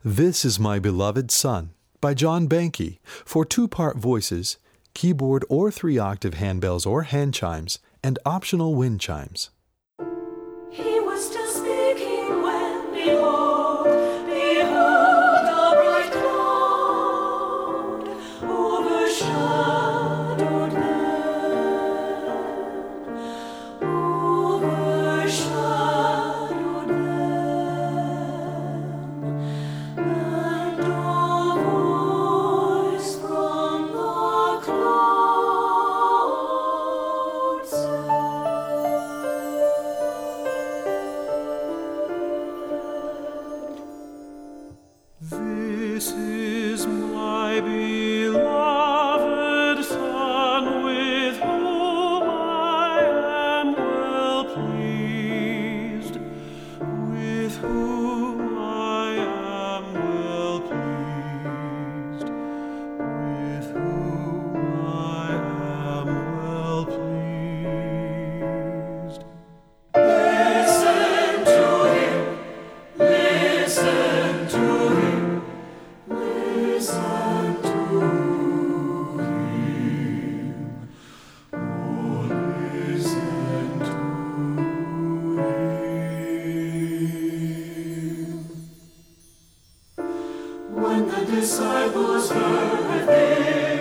This is My Beloved Son by John Banky for two-part voices, keyboard or 3-octave handbells or hand chimes, and optional wind chimes. He was still speaking when, behold, a bright cloud overshadowed them, and a voice from the cloud said, "This is my beloved Son, with whom I am well pleased, with whom I am well pleased, with whom I am well pleased." Listen to him, listen to him, listen to him, oh, listen to him. When the disciples heard this,